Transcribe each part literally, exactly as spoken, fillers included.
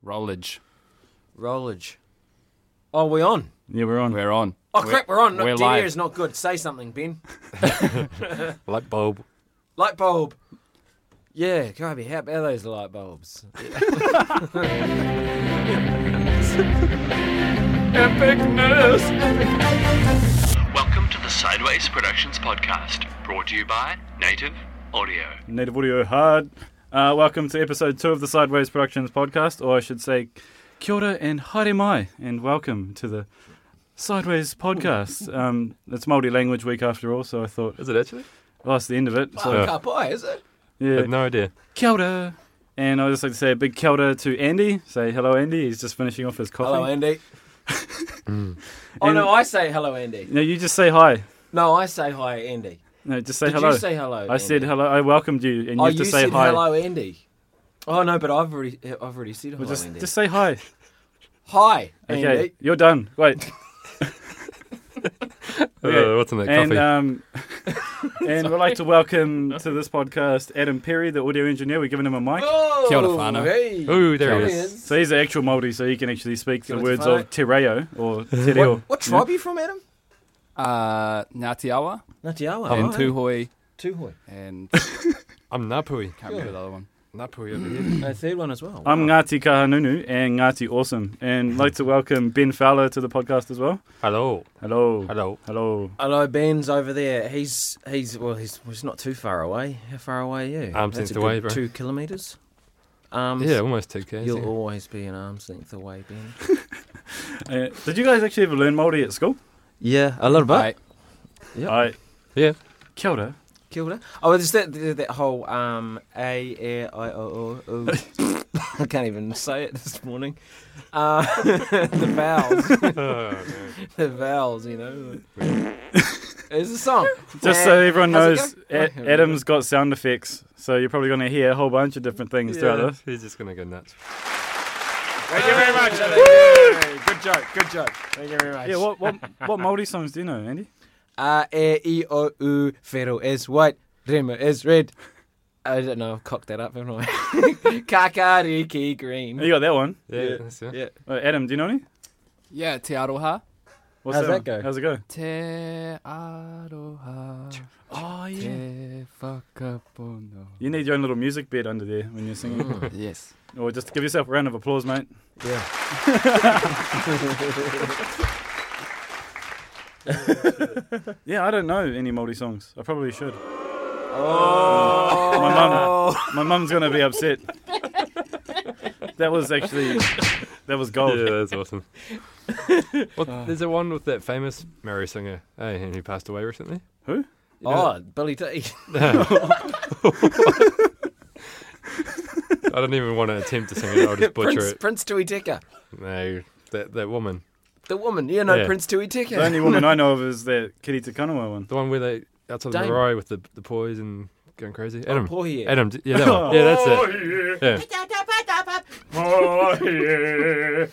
Rollage. Rollage. Oh, we on? Yeah, we're on. We're on. Oh, crap, we're on. We're Dead live. air is not good. Say something, Ben. Light bulb. Light bulb. Yeah, Kobe, how about those light bulbs? Epicness! Welcome to the Sideways Productions podcast, brought to you by Native Audio. Native Audio Hard. Uh, welcome to episode two of the Sideways Productions podcast, or I should say, kia ora and haere mai, and welcome to the Sideways podcast. Um, it's Māori language week after all, so I thought, Is it actually? oh, that's the end of it. Oh, So, ka pai, is it? I yeah, had no idea. kia ora. And I'd just like to say a big kia ora to Andy. Say hello, Andy. He's just finishing off his coffee. Hello, Andy. Mm. Oh, And- no, I say hello, Andy. No, you just say hi. No, I say hi, Andy. No, just say Did hello. you say hello, I said Andy? hello. I welcomed you, and you Oh, have you to say said hi. hello, Andy. Oh, no, but I've already I've already said hello, Well, just, Andy. just say hi. Hi, Okay, Andy. you're done. Wait. Uh, what's in that And coffee? um, and we'd like to welcome to this podcast Adam Perry, the audio engineer. We're giving him a mic. Oh, Kia ora whānau. hey. Ooh, there he There is. So he's an actual Māori, so he can actually speak Kia the ora words whānau. of te reo or te reo. What, what tribe are you from, Adam? Uh, Ngāti Awa Ngāti Awa. and oh, Tūhoi Tūhoi. and I'm Napui. can't remember the other one. Napui over here. No, third one as well. I'm Ngāti Kahanunu and Ngāti Awesome. And I'd like to welcome Ben Fowler to the podcast as well. Hello. Hello. Hello. Hello. Hello, Ben's over there. He's he's well, he's, he's not too far away. How far away are you? Arm's That's length a away, good bro. Two kilometres. Um, Yeah, almost two K. You'll Yeah. always be an arm's length away, Ben. Uh, did you guys actually ever learn Māori at school? Yeah, a little bit. Right. Yep. I, Yeah. kia ora. Kia ora. Oh, there's that that, that whole um a e i o o o. I can't even say it this morning. Uh, the vowels, Oh, the vowels. You know. It's a song. Just so everyone How's knows, it go? A- Oh, Adam's got sound effects. So you're probably going to hear a whole bunch of different things throughout yeah. this. He's just gonna go nuts. Thank you very much. Woo! Good joke. Good joke. Thank you very much. Yeah, what what what Māori songs do you know, Andy? A e i o u. Whero is white. Rima is red. I don't know. I've cocked that up, haven't I? Kakariki green. You got that one. Yeah. Yeah. That's it. Yeah. Uh, Adam, do you know any? Yeah, Te Aroha. What's How's that one? go? How's it go? Te Aroha. Oh, Te whakapono. You need your own little music bed under there when you're singing. Mm. Yes. Or just give yourself a round of applause, mate. Yeah. Yeah, I don't know any Māori songs. I probably should. Oh. My mum, my mum's gonna be upset. That was actually, that was gold. Yeah, that's awesome. Well, there's a one with that famous Maori singer, hey, and he passed away recently. Who? You know Oh, Billy T. I don't even want to attempt to sing it. I'll just butcher Prince, it. Prince Tuiteka. No, that that woman, The woman. You know Yeah. Prince Tuiteka. The only woman I know of is that Kiri Te Kanawa one. the one where they outside the Dame. marae with the the poise and going crazy. Oh, Adam, Pohie. Adam, d- yeah, that one. Yeah, that's it. Yeah. Oh, yeah.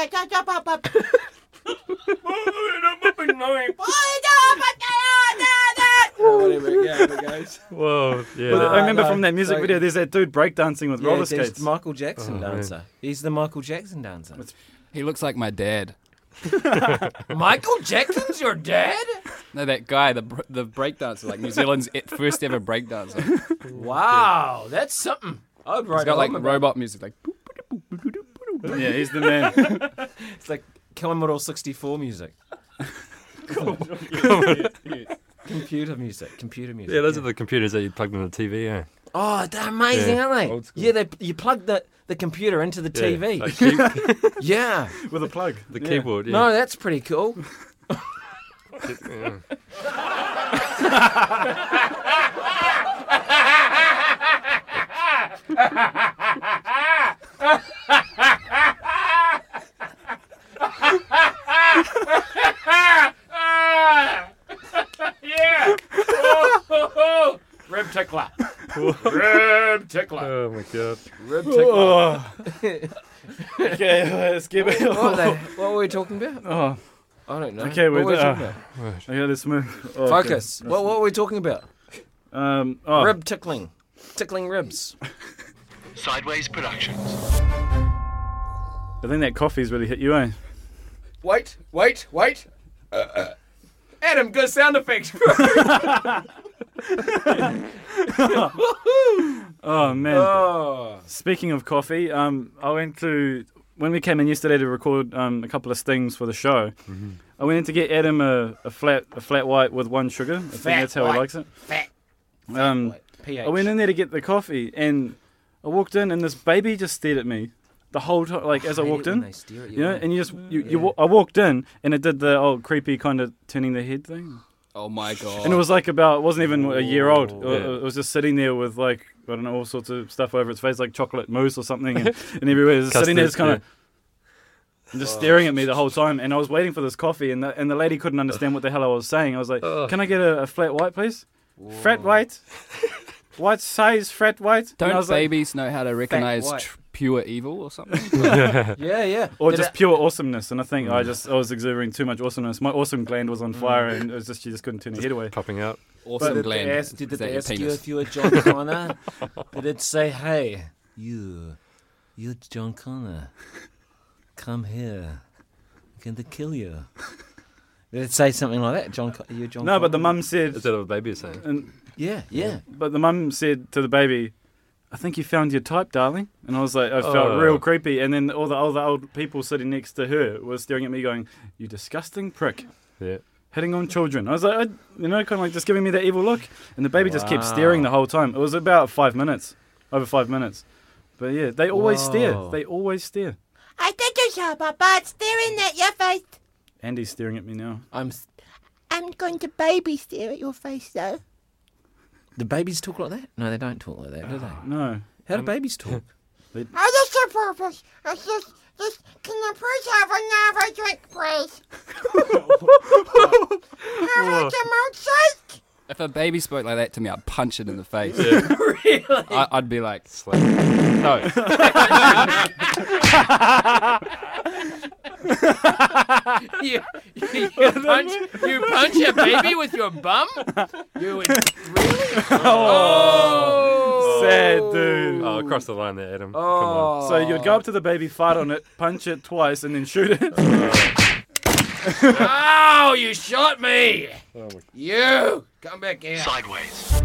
Whatever, yeah, there it goes. Whoa, yeah. Well, that- I remember no, from that music so- video, there's that dude breakdancing with Yeah, roller there's skates. Michael Jackson Oh, man. dancer. He's the Michael Jackson dancer. He looks like my dad. Michael Jackson's your dad? No, that guy, the br- the breakdancer, like New Zealand's e- first ever breakdancer. Wow, that's something. I'd write He's got a like album about robot music, like. Yeah, he's the man. it. It's like Commodore sixty-four music. Computer music. Computer music. yeah, those are the computers that you plugged in the T V. Yeah. Oh, they're amazing, Yeah, aren't they? old school. Yeah, they, you plug the, the computer into the T V. Yeah, like key- Yeah. With a plug. the Yeah. keyboard. Yeah. No, that's pretty cool. Yeah. Yeah. Rib tickler. Rib tickler. Oh my god. Rib tickler. Oh. Okay, let's give it. What, were they, what were we talking about? Oh, I don't know. Okay, what we're were we uh, talking okay, let's move. Oh, about? okay. Focus. What, what were we talking about? Um, oh, Rib tickling. Tickling ribs. Sideways Productions. I think that coffee's really hit you, eh? Wait, wait, wait. Uh, uh. Adam, good sound effects. Oh man! Oh. Speaking of coffee, um, I went to when we came in yesterday to record um, a couple of stings for the show. Mm-hmm. I went in to get Adam a, a flat a flat white with one sugar. I think Fat that's how white. he likes it. Fat. Um, pH. I went in there to get the coffee, and I walked in, and this baby just stared at me the whole time, like as I hate walked it when in. they stare at You know, eh? and you just you, Yeah. you wa- I walked in, and it did the old creepy kind of turning the head thing. Oh my god. And it was like about, it wasn't even a year old. It, Yeah. it was just sitting there with like, I don't know, all sorts of stuff over its face, like chocolate mousse or something. And, and everywhere, just sitting there just kind of just staring at me the whole time. And I was waiting for this coffee, and the, and the lady couldn't understand what the hell I was saying. I was like, Ugh. can I get a, a flat white, please? Flat white? What size flat white? And I Don't was like, babies know how to recognize white. tr- pure evil or something? Yeah, yeah. or Did just it- pure awesomeness. And I think I just, I was exerting too much awesomeness. My awesome gland was on fire, and it was just, you just couldn't turn your head away. Popping out. Awesome did gland. They ask, did Is they that your ask you penis? if you were John Connor? Did it say, hey, you, you're John Connor, come here, I'm going to kill you? Did it say something like that, John? Con- you're John No, Connor? but the mum said, Is that what a baby is saying? and Yeah, yeah. But the mum said to the baby, I think you found your type, darling. And I was like, I felt Oh. real creepy. And then all the, all the old people sitting next to her were staring at me going, you disgusting prick, Yeah. hitting on children. I was like, I, you know, kind of like just giving me that evil look. And the baby just kept Wow. staring the whole time. It was about five minutes, over five minutes. But yeah, they always Whoa. stare. They always stare. I think you saw Papa staring at your face. Andy's staring at me now. I'm. s- I'm going to baby stare at your face, though. Do babies talk like that? No, they don't talk like that, do they? No. How do babies talk? Oh, that's the purpose. It's just, just, can you please have another drink, please? Have some milkshake? If a baby spoke like that to me, I'd punch it in the face. Really? I, I'd be like, Slap. no. you, you, punch, you punch a baby with your bum? You would really? Oh, Sad dude. Oh, across the line there, Adam. Oh. So you'd go up to the baby, fart on it, punch it twice, and then shoot it. Oh, you shot me! Come on. Oh, You come back here. Sideways.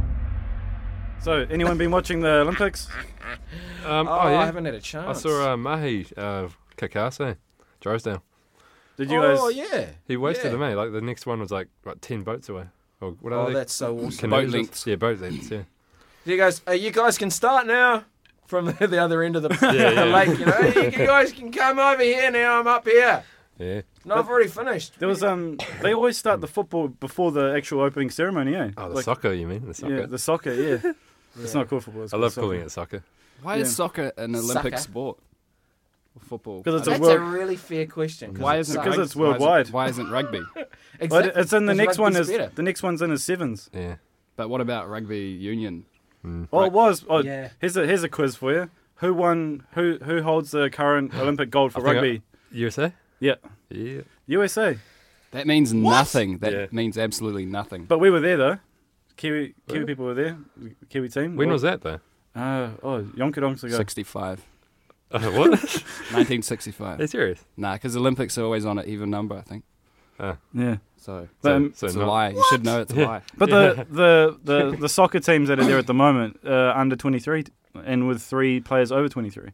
So, anyone been watching the Olympics? Um, Oh, oh, I yeah. haven't had a I chance. saw uh, Mahi uh, kick ass, eh? Drysdale. Did you Oh guys? yeah. He wasted yeah. them, eh? Like the next one was like, what, ten boats away. Or what are Oh, they? that's so awesome. Canoes? Boat lengths. Yeah, boat lengths, yeah. You guys, uh, you guys can start now from the, the other end of the, Yeah, the yeah. lake. You know, you, you guys can come over here now. I'm up here. Yeah. No, I've already finished. There was um. They always start the football before the actual opening ceremony, eh? Oh, the Like, soccer, you mean? The soccer. Yeah, the soccer. Yeah. It's not called football. It's I called love soccer. calling it soccer. Why Yeah. is soccer an Olympic Sucker. sport? Or football? 'Cause it's I a don't- That's a world- really fair question. Why isn't Because rug- it's why isn't- worldwide. Why isn't rugby? But Exactly. it's in the Because next one. rugby's Is better. the next one's in his sevens? Yeah. But what about rugby union? Oh, it was. Oh, Yeah. here's a here's a quiz for you. Who won? Who who holds the current Olympic gold for I think I- rugby? U S A? Yeah, Yeah. U S A. That means nothing. That Yeah. means absolutely nothing. But we were there though. Kiwi Kiwi Really? people were there. Kiwi team. When was that, though? Uh, oh, yonkadonks ago. sixty-five. Uh, what? nineteen sixty-five. Are you serious? Nah, because Olympics are always on an even number, I think. Yeah. So, But, um, so it's a not- lie. You should know it's a lie. But the, the, the, the soccer teams that are there at the moment are under twenty-three and with three players over twenty-three.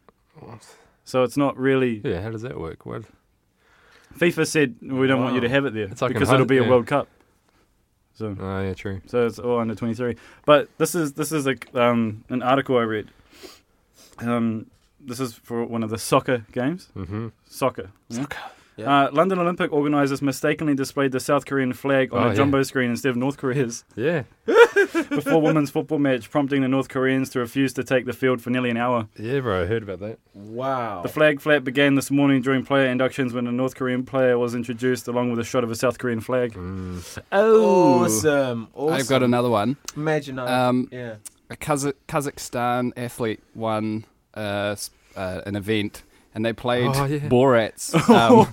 So it's not really. Yeah, how does that work? What? FIFA said we don't want you to Wow. have it there It's like in because it'll Hun- be a yeah. World Cup. So Oh, yeah, true. so it's all under twenty-three. But this is this is a um, an article I read. Um, this is for one of the soccer games. Mm-hmm. Soccer. Soccer. Yeah. Uh, London Olympic organisers mistakenly displayed the South Korean flag on Oh, a yeah. jumbo screen instead of North Korea's Yeah. before women's football match, prompting the North Koreans to refuse to take the field for nearly an hour. Yeah, bro, I heard about that. Wow. The flag flap began this morning during player inductions when a North Korean player was introduced along with a shot of a South Korean flag. Mm. Oh, Awesome. Awesome. I've got another one. Imagine. uh, Um, yeah. A Kazakh- Kazakhstan athlete won uh, s- uh, an event, and they played Oh, yeah. Borat's um,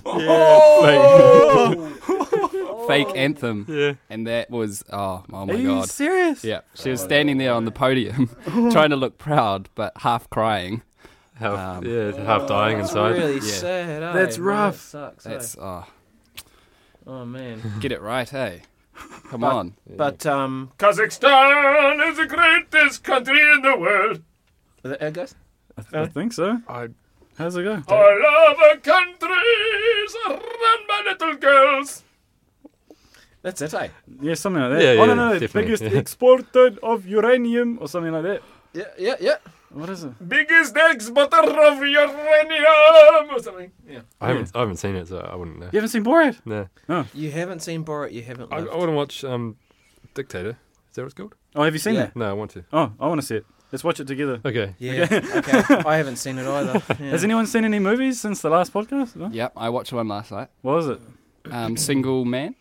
Oh! fake anthem, Yeah. and that was oh, oh my Are you god. serious? Yeah, she was standing there on the podium, trying to look proud but half crying, half, Um, yeah, half dying That's inside. really Yeah. sad. eh? That's Man, rough. That sucks. That's eh? oh, Oh man. get it right, hey. Come But- on. But um, Kazakhstan is the greatest country in the world. is that how it goes? I think so. I How's it go? All over countries are run by little girls. That's it, eh? Yeah, something like that. Yeah, oh, yeah, no, no, definitely. biggest exporter of uranium or something like that. Yeah, yeah, yeah. What is it? Biggest exporter of uranium or something. Yeah. I haven't I haven't seen it, so I wouldn't know. You haven't seen Borat? No, You haven't seen Borat. You haven't. I, I lived. want to watch um, Dictator. Is that what it's called? Oh, have you seen Yeah. it? No, I want to. Oh, I want to see it. Let's watch it together. Okay. Yeah. Okay. I haven't seen it either. Yeah. Has anyone seen any movies since the last podcast? No? Yep, I watched one last night. What was it? Um, Single Man.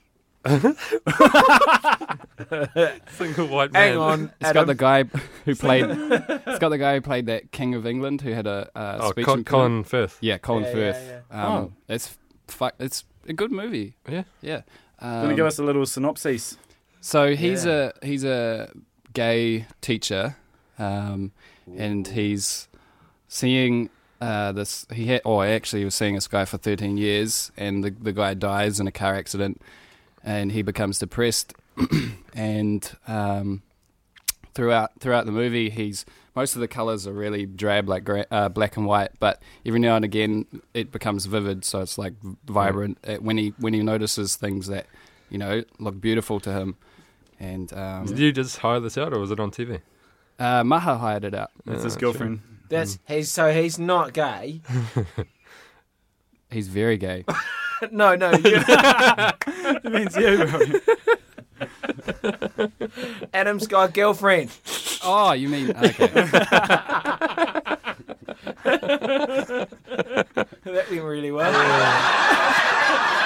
Single white man. Hang on, It's got the guy who played. It's got the guy who played that King of England who had a uh, Oh, speech. Col- in Colin Firth. Yeah, Colin Yeah, Firth. yeah, Um, Oh. It's fu- It's a good movie. Yeah. Yeah. Um, Gonna give us a little synopsis. So he's Yeah. a he's a gay teacher, um, and he's seeing uh, this. He had, or actually, he was seeing this guy for thirteen years, and the the guy dies in a car accident, and he becomes depressed, and um, throughout throughout the movie, he's most of the colors are really drab, like gra- uh, black and white, but every now and again it becomes vivid, so it's like vibrant uh, when he when he notices things that you know look beautiful to him. And um, Did you just hire this out, or was it on T V? uh, Maha hired it out. That's Uh, his girlfriend. That's he's so he's not gay. He's very gay. no, no. You, It means you, bro. Adam's got a girlfriend. Oh, you mean okay? That went really well.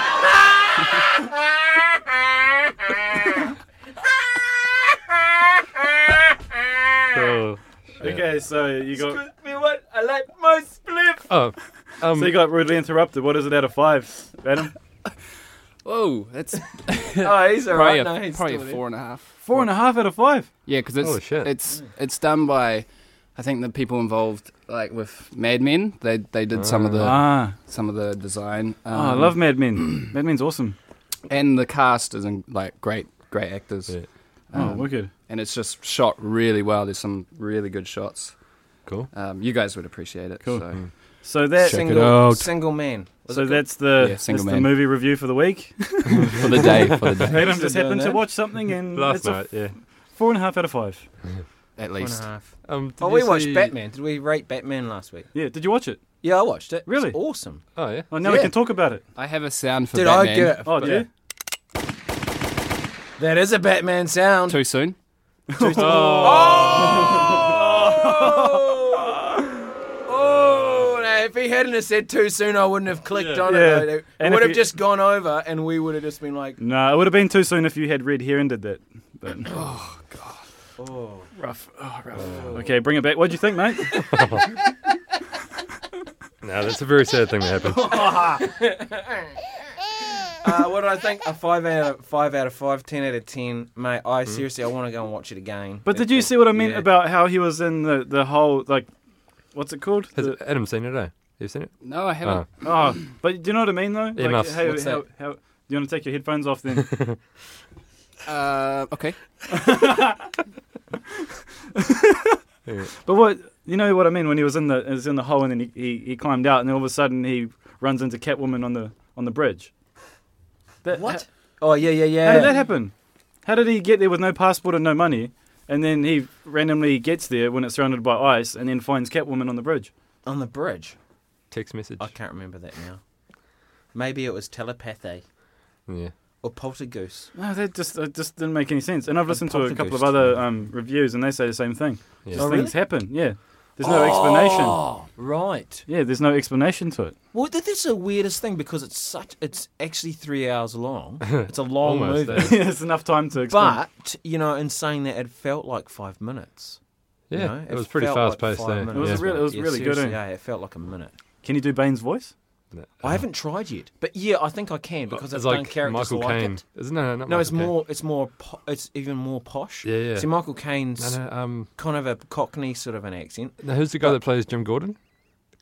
Oh, Okay, so you got Excuse me, what? I like my spliff. oh um, so you got rudely interrupted. What is it out of five, Adam? Whoa, that's Oh, he's probably, alright. a, No, he's probably a still four and a half. Four and a half out of five. Yeah, because it's Holy shit. it's it's done by, I think the people involved, like with Mad Men, they they did some of the Ah, some of the design. Um, oh, I love Mad Men. Mad Men's awesome. and the cast is in, like great great actors. Yeah. Oh, Um, wicked. and it's just shot really well. There's some really good shots. cool. Um, you guys would appreciate it. Cool. So. Mm. So that Check it single, out. single man. Was so it that's the Yeah, that's Single the Man. movie review for the week. for the day, for the day, Adam for just doing happened to that. watch something and Last it's a night, yeah. four and a half out of five. at One and least. a half. Um, did Oh, you we watched see- Batman. Did we rate Batman last week? Yeah, did you watch it? Yeah, I watched it. Really? It's awesome. Oh yeah. Oh, now we Yeah. can talk about it. I have a sound for Did I Batman. get it? Oh, do you? That is a Batman sound. Too soon? Oh, now if he hadn't have said too soon, I wouldn't have clicked on Yeah. it. Though. It And would if have you- just gone over, and we would have just been like, No, it would have been too soon if you had red hair and did that. But oh. rough. Oh, rough. Okay, bring it back. What'd you think, mate? No, that's a very sad thing that happened. Uh, what did I think? A five out of five out of five, ten out of ten, mate. I seriously, I want to go and watch it again. But It- did you it- see what I meant yeah. about how he was in the, the whole, like, what's it called? Has The- Adam seen it? Eh? You seen it? No, I haven't. Oh. oh, but do you know what I mean, though? Yeah, like, muffs. how, What's how, that? how, do you want to take your headphones off then? Uh, okay. Yeah. But what, you know what I mean when he was in the he was in the hole and then he, he, he climbed out and then all of a sudden he runs into Catwoman on the on the bridge. That, What? Oh yeah, yeah, yeah. How, how did that happen? How did he get there with no passport and no money? And then he randomly gets there when it's surrounded by ice and then finds Catwoman on the bridge. On the bridge. Text message. I can't remember that now. Maybe it was telepathy Yeah. or poltergeist. No, that just it just didn't make any sense. And I've listened to a couple of poltergeist. other um, reviews and they say the same thing. Yeah. Just Oh, things really? happen. Yeah. There's no explanation. Oh, right. Yeah, there's no explanation to it. Well, th- this is the weirdest thing because it's such. It's actually three hours long. It's a long Almost, movie. eh? It's enough time to explain. But you know, in saying that, it felt like five minutes. Yeah. You know? It was pretty felt fast like paced. five eh? minutes. It was Yeah. really- it was Yeah, really good, seriously, eh? Yeah, it felt like a minute. Can you do Bane's voice? I haven't tried yet, but yeah, I think I can because It's I've done like characters Michael like Caine. it. Isn't it? No, not No, it's Michael Caine. more. It's more. Po- it's even more posh. Yeah, yeah. See, Michael Caine's No, no, um, kind of a Cockney sort of an accent. no, who's the guy But- that plays Jim Gordon?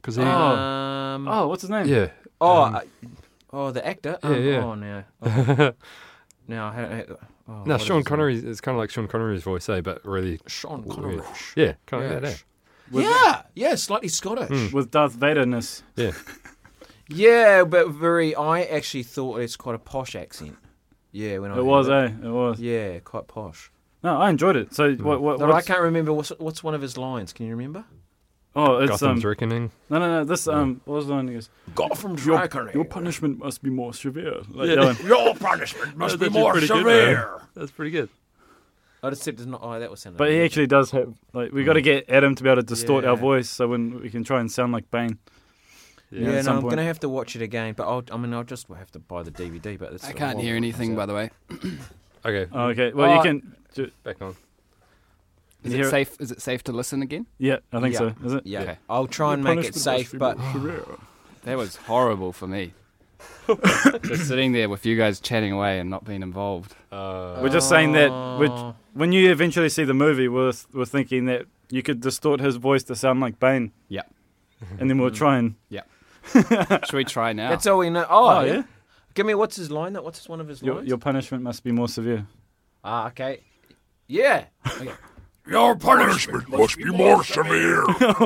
Because he, Um, Oh, what's his name? yeah, oh, um, uh, oh, the actor. yeah, Um, yeah. Oh, no. Oh, no, I had, oh, no, what is Sean his Connery. It's kind of like Sean Connery's voice, eh? But really, name? Sean weird. Connery. Yeah, kind of like that. Eh? With- Yeah, yeah, slightly Scottish. Mm. With Darth Vader-ness. Yeah, Yeah, but very. I actually thought it's quite a posh accent. Yeah, when I It heard was, it. eh? It was. Yeah, quite posh. No, I enjoyed it. So what? What? But I what's- can't remember what's what's one of his lines. Can you remember? Oh, it's Gotham's um. Reckoning. No, no, no. This um. What was the one? He goes, Gotham's Your, Reckoning. your punishment must be more severe. Like Yeah. that one. Your punishment must be That's more pretty good, severe. That's pretty good. I just said it's not. Oh, that was sounding. But he actually does have like we got to get Adam to be able to distort our Yeah. voice so when we can try and sound like Bane. Yeah, Yeah, at no, some I'm point. gonna have to watch it again. But I'll, I mean, I'll just have to buy the D V D. But it's I can't hear anything, by the way. Okay, Oh, okay. Well, you Oh. can. ju- back on. Is You it hear it? safe? Is it safe to listen again? Yeah, I think Yeah. so. Is it? Yeah, Okay. I'll try and make it safe. But That was horrible for me. Just sitting there with you guys chatting away and not being involved. Uh, We're just saying that which, Oh. when you eventually see the movie, we're we're thinking that you could distort his voice to sound like Bane. Yeah. And then we'll try and. Should we try now? that's all we know. Oh, Oh, yeah. yeah. Give me what's his line? That what's one of his Your, lines? your punishment must be more severe. Ah, okay. Yeah. Okay. Your punishment must be more severe.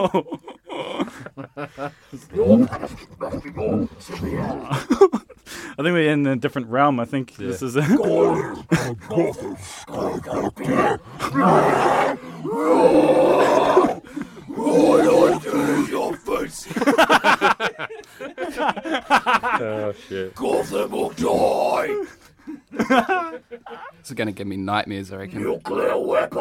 I think we're in a different realm. I think this is. oh shit. Gotham will die. This is going to give me nightmares, I reckon. Nuclear weapon.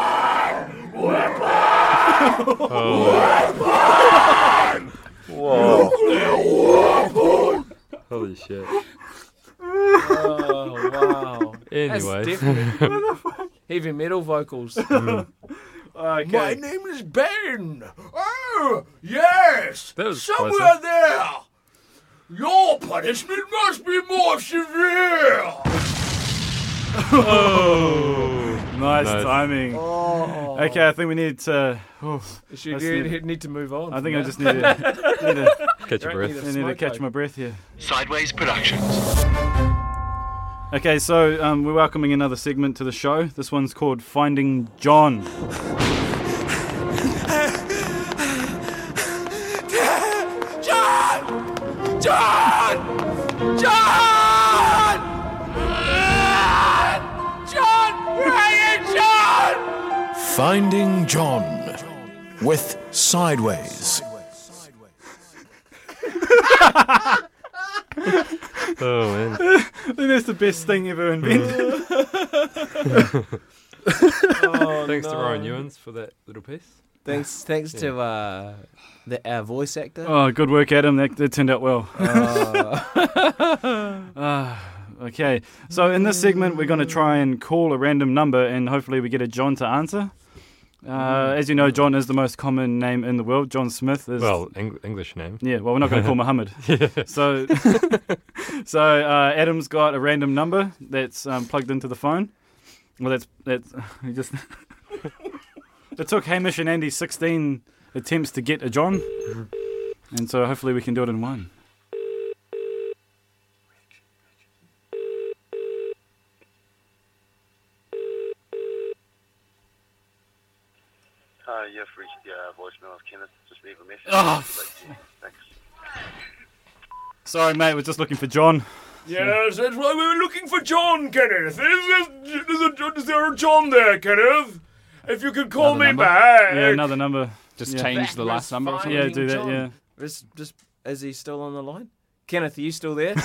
Whoa. Holy shit. Oh wow. Anyway. That's definitely heavy metal vocals. Okay. My name is Ben. Oh, yes. That was Somewhere closer. there. Your punishment must be more severe. Nice, Nice. timing. Oh. Okay, I think we need to. oof. You Let's need, need- need to move on. I from think I that. just need to, need to, Catch your Don't breath. I need to catch my breath here. Sideways Productions. Okay, so um, we're welcoming another segment to the show. This one's called Finding John. John! John! John! John! Where are you, John? Finding John with Sideways. Oh man. I think that's the best thing ever invented. Oh, Thanks to no. Ryan Ewens for that little piece. Thanks, thanks to uh, the our voice actor. Oh, good work, Adam. That, that turned out well. Uh, Ah, okay, so in this segment, we're going to try and call a random number and hopefully we get a John to answer. Uh, as you know, John is the most common name in the world. John Smith is. Well, Eng- English name. Yeah, well, we're not going to call Muhammad. So, so uh, Adam's got a random number that's um, plugged into the phone. Well, that's that's he just. It took Hamish and Andy sixteen attempts to get a John, and so hopefully we can do it in one. Uh, you've reached the uh, voicemail of Kenneth. Just leave a message. Oh, Thanks. Sorry, mate. We're just looking for John. Yes, that's why we were looking for John, Kenneth. Is, there, is, there, is there a John there, Kenneth? If you could call Another me number? back. Yeah, another number. Just Yeah. change the last number or fine. something? Yeah, do that. John. Yeah. Just, just is he still on the line? Kenneth, are you still there?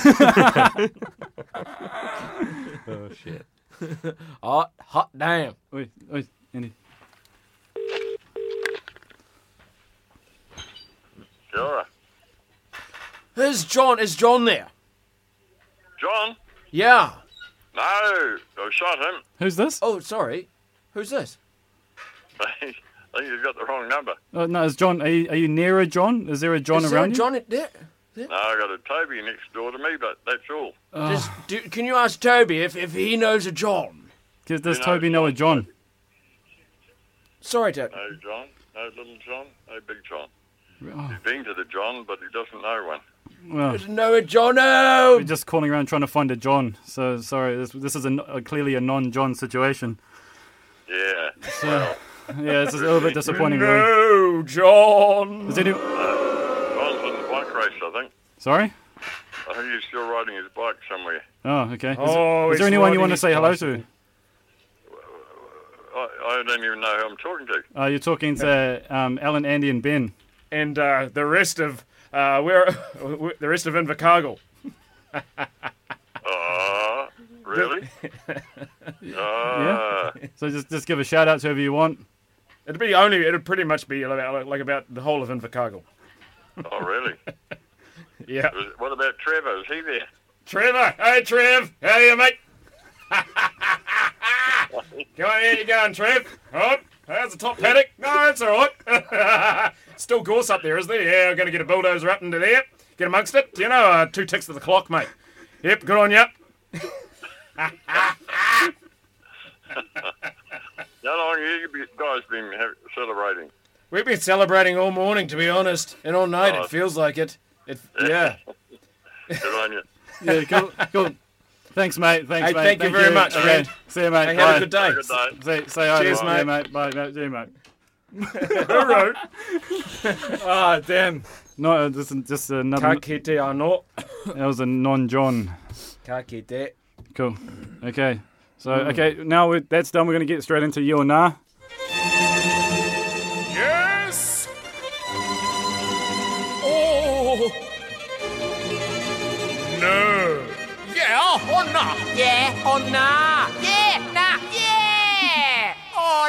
Oh shit. oh, hot damn. Wait, wait, Andy. Sure. Is John? Is John there? John? Yeah. No, I shot him. Who's this? Oh, sorry. Who's this? I think you've got the wrong number. Oh, no, is John? Are you, are you near a John? Is there a John is there around a you? John there? No, I got a Toby next door to me, but that's all. Just, do, can you ask Toby if, if he knows a John? Does, does You know, Toby know a John? Sorry, Toby. No John, no little John, no big John. Oh, He's been to the John, but he doesn't know one. well, No, Jono. we're just calling around trying to find a John. So sorry, this, this is a, a clearly a non-John situation. Yeah. So, yeah, it's a little bit disappointing. Really. No, John. Is any, John's on the bike race, I think. sorry? I think he's still riding his bike somewhere. Oh, okay. Is, Oh, is there he's anyone you riding want to his say hello bicycle. to? I, I don't even know who I'm talking to. Uh, you're talking to um, Alan, Andy, and Ben. And uh, the rest of uh, where the rest of Invercargill. Oh, really? Ah, So just just give a shout out to whoever you want. It'd be only. It'd pretty much be about, like about the whole of Invercargill. oh, really? Yeah. Was- What about Trevor? Is he there? Trevor, hey Trev, how are you, mate? Come on, here you going, Trev. Oh, how's the top paddock? No, it's all right. Still gorse up there, isn't there? Yeah, I'm going to get a bulldozer up into there. Get amongst it. You know, uh, two ticks to the clock, mate. Yep, good on you. How long have you be- guys been ha- celebrating? We've been celebrating all morning, to be honest, and all night. Oh. It feels like it. It yeah. Good on you. Yeah, cool, cool. Thanks, mate. Thanks, Hey, mate. thank you very much, Okay. friend. See you, mate. Hey, Bye. have a good day. Good day. Say, say hi. Cheers, to- mate. Yeah, mate. Bye, mate. See you, mate. All right. Ah, damn. No, just, just another. Ka kite anō. That was a non-John. Ka kite. Cool. Okay. So, okay, now we're, that's done. We're going to get straight into you or nah. Yes. Oh. No. Yeah or nah? Yeah or nah? Yeah, nah, yeah! Oh,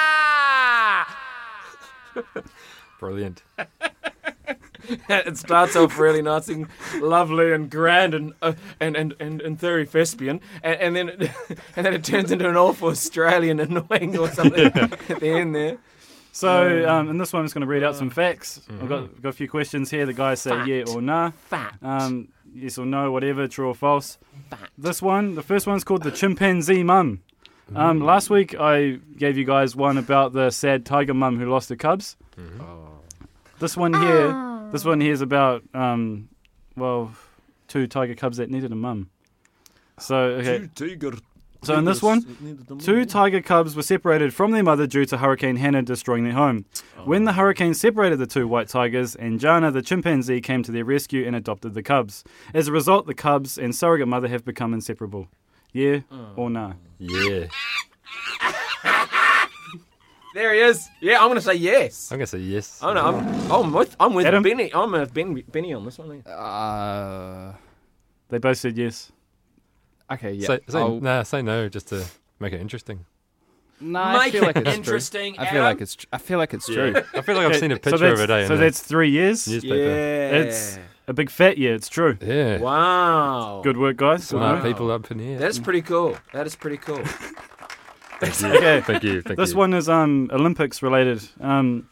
nah! Brilliant. It starts off really nice and lovely and grand and uh, and, and, and, and very thespian, and, and then it, and then it turns into an awful Australian annoying or something at the end there. So, um, in this one, I'm just going to read out some facts. I've got, got a few questions here. The guys say Fact. yeah or nah. Fact. Um, yes or no, whatever, true or false. This one, the first one's called the chimpanzee mum. Um, last week, I gave you guys one about the sad tiger mum who lost her cubs. This one here, this one here is about, um, well, two tiger cubs that needed a mum. So, okay. So in this one, two tiger cubs were separated from their mother due to Hurricane Hannah destroying their home. When the hurricane separated the two white tigers, Anjana, the chimpanzee, came to their rescue and adopted the cubs. As a result, the cubs and surrogate mother have become inseparable. Yeah or nah? Yeah. There he is. Yeah, I'm gonna say yes. I'm going to say yes. Oh no, I'm I'm with I'm with Adam? Benny. I'm with Ben, Benny on this one. Uh, They both said yes. okay, yeah. Say, say, I'll- nah, say no just to make it interesting. no, I Make feel like it it's interesting, true. I feel Adam. like it's. Tr- I feel like it's true. I feel like I've Okay, seen a so picture that's, of it eh, in So the that's three years. newspaper. Yeah. It's a big fat year. It's true. Yeah. Wow. Good work, guys. Good Smart work. people up in here. That's pretty cool. That is pretty cool. Thank you. Okay. Thank you. Thank This you. one is um Olympics related. Um,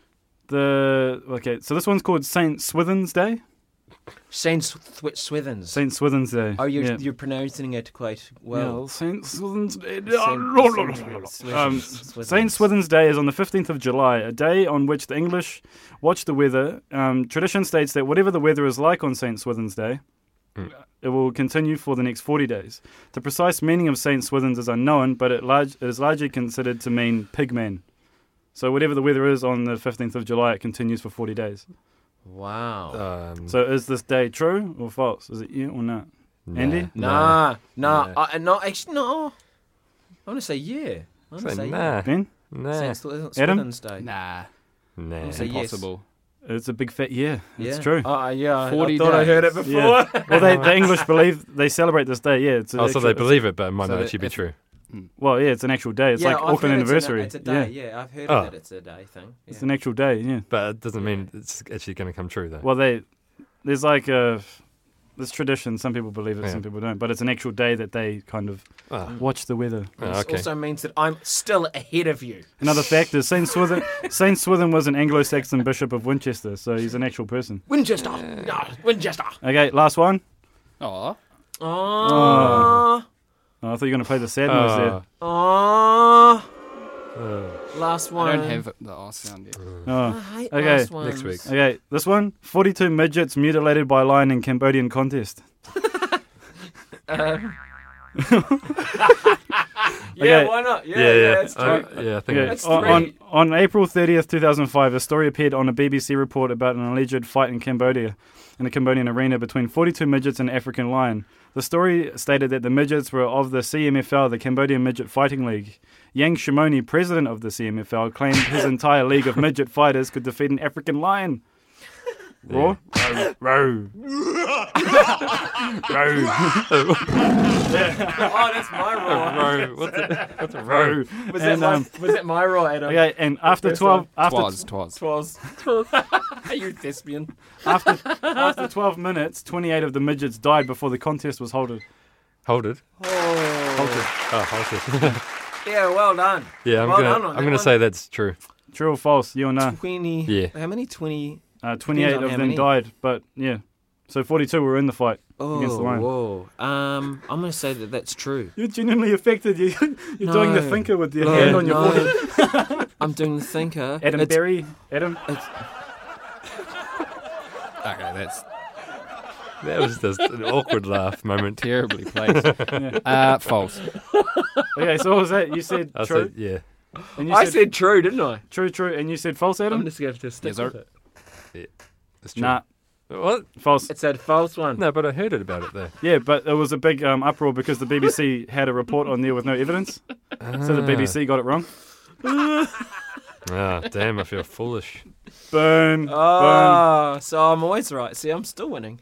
the okay, so this one's called Saint Swithin's Day. Saint Sw- Swithins. Saint Swithin's Day. Oh, you're yeah. you're pronouncing it quite well. Yeah, Saint Swithin's Day. Saint- Saint- Um, Swithins. Saint Swithin's Day is on the fifteenth of July, a day on which the English watch the weather. Um, tradition states that whatever the weather is like on Saint Swithin's Day, Mm. it will continue for the next forty days. The precise meaning of Saint Swithin's is unknown, but it, large, it is largely considered to mean pigman. So whatever the weather is on the fifteenth of July, it continues for forty days. Wow. Um, So is this day true or false? Is it yeah or not? nah, Andy? Nah, nah, Nah. I, no, actually, no. I want to say yeah. I want to Say say nah. Ben? yeah. Nah. Saint Sw- Adam? Swithin's Day. Nah, Nah. Say yes. impossible. It's a big fat yeah. Yeah. It's true. Oh, yeah. I- forty I thought I heard it days. before. Yeah. Well, they, the English believe they celebrate this day. Yeah, it's Oh, so actual- they it's- believe it, but it might So not actually be if- true. Well, yeah, it's an actual day. It's yeah, like I've Auckland heard it's anniversary. It's a, it's a day. Yeah. I've heard Oh. that it's a day thing. It's Yeah. an actual day. Yeah. But it doesn't mean it's actually going to come true, though. Well, they there's like a there's tradition. Some people believe it, Yeah. some people don't. But it's an actual day that they kind of Ah. watch the weather. Oh, This okay. also means that I'm still ahead of you. Another fact is Saint Swithin. Saint Swithin was an Anglo-Saxon bishop of Winchester, so he's an actual person. Winchester. No, Winchester. Okay, last one. Oh, Oh. Oh, I thought you were gonna play the sad noise there. Ah. Oh. Uh, Last I one. don't have the R sound yet. Oh. I hate Okay. last ones. Next week. Okay, this one. forty-two midgets mutilated by lion in Cambodian contest. Uh, yeah, Okay. why not? Yeah, Yeah, yeah, yeah. that's true. Uh, yeah, I think Okay. That's On, three. on, on April thirtieth, two thousand five, a story appeared on a B B C report about an alleged fight in Cambodia, in a Cambodian arena between forty-two midgets and an African lion. The story stated that the midgets were of the C M F L, the Cambodian Midget Fighting League. Yang Shimoni, president of the C M F L, claimed his entire league of midget fighters could defeat an African lion. Roar? Row. Row. Row. Oh, that's my raw. Row. What's a, what's a row? Row. Was And, that my, um, was that my raw, Adam? Okay, and after First twelve, one. after Twas, twas. Twas. Are you thespian? after after twelve minutes, twenty-eight of the midgets died before the contest was halted. Hold it. Oh. Halted. Oh, hold it. Yeah, well done. yeah, I'm Well gonna. done on I'm that gonna one. say that's true. True or false? You or no? twenty. Yeah. How many? twenty. Uh, twenty-eight on of how them many. died, but yeah. So forty-two were in the fight against the Oh, lion. whoa. Um, I'm going to say that that's true. You're genuinely affected. You, you're doing the No. thinker with your No, hand on your no. forehead. I'm doing the thinker. Adam It's- Berry. Adam. Okay, that's That was just an awkward laugh moment. terribly placed. Yeah. Uh, false. Okay, so what was that? You said I true. said, yeah. And you I said, said true, didn't I? true, true, and you said false, Adam. I'm just going to have to stick Yes, sir. with it. It's true. Nah, What? false. It's a false one. No, but I heard it about it though. Yeah, but there was a big um, uproar because the B B C had a report on there with no evidence, so the B B C got it wrong. Ah, damn! I feel foolish. Boom. Boom. Oh, so I'm always right. See, I'm still winning.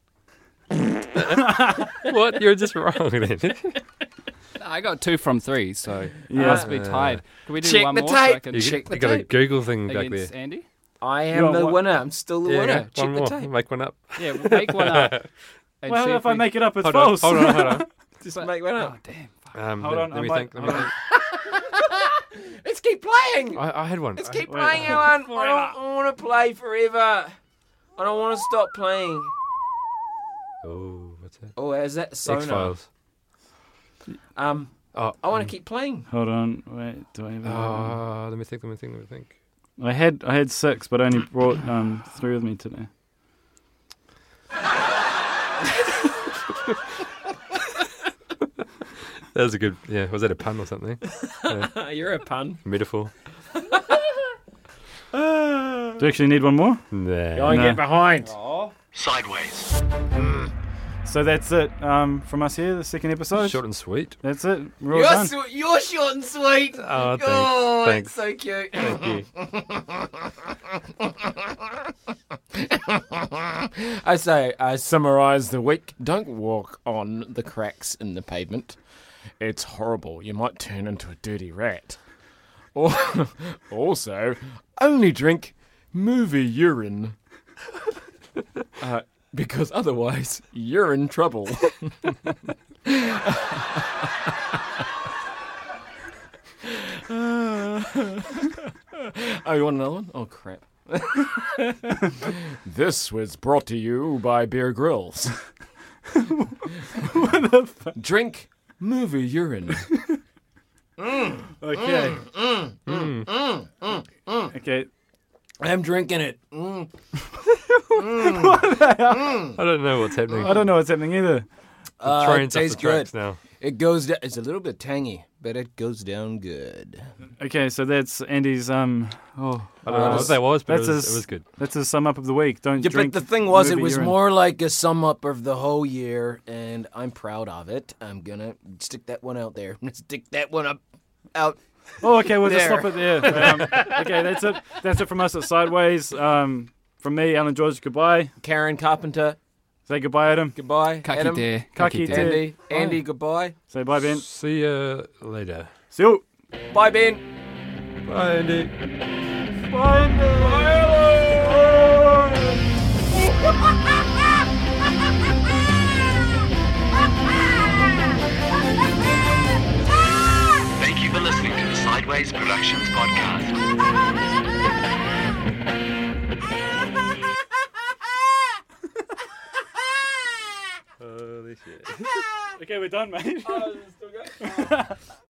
What? You're just wrong then. I got two from three, so Yeah. I must be tied. Can we do Check one the more? So I tape. can You, Check you the got a tape. Google thing back there. against Andy? I am Well, the what- winner. I'm still the Yeah, winner. yeah, Check one the more. tape. Make one up. Yeah, we'll make one up. and Well, see if I we- make it up, it's Hold false. on, hold on, hold on. Just But- make one Oh, up. damn. Fuck. Um, Hold let, on, let I me might- think. Let me hold on. think. Let's keep playing. I, I had one. Let's I- keep wait. playing, Alan. I don't want to play forever. I don't want to stop playing. Oh, what's that? Oh, is that X Sonar? Files. Um, Oh, I want to keep playing. Hold on. Wait. Do I have? Oh, let me think. Let me think. Let me think. I had I had six, but I only brought um, three with me today. That was a good. Yeah, was that a pun or something? You're a pun. Metaphor. Do you actually need one more? Nah. Go and No. get behind. Sideways. So that's it um, from us here, the second episode. Short and sweet. That's it. We're all You're, done. sw- you're short and sweet. Oh, thanks. Oh, thanks. it's so cute. Thank you. I say, I summarise the week. Don't walk on the cracks in the pavement. It's horrible. You might turn into a dirty rat. Or, also, only drink movie urine. Uh, because otherwise, you're in trouble. Oh, you want another one? Oh, crap. This was brought to you by Beer Grylls. Drink movie urine. Okay. Okay. I'm drinking it. I don't know what's happening. I don't know what's happening either. Uh, Trains it off tastes the tracks good. now. It goes down. It's a little bit tangy, but it goes down good. Okay, so that's Andy's um. Oh, I don't know uh, what that was, but it that's was, his- it was good. That's a sum up of the week. Don't Yeah, drink. but the thing was, it movie was urine. more like a sum up of the whole year, and I'm proud of it. I'm gonna stick that one out there. Stick that one up, out. Oh, okay. We'll just There. stop it there. Um, okay, that's it. That's it from us at Sideways. Um, from me, Alan George. Goodbye. Karen Carpenter, Say goodbye, Adam. goodbye. Kaki Adam, te. Kaki te. Andy, Andy, goodbye. Say bye, Ben. See you later. See you. Bye, Ben. Bye, Andy. Thank you for listening to the Sideways Productions podcast. Holy shit. Okay, we're done, mate. Oh, still going?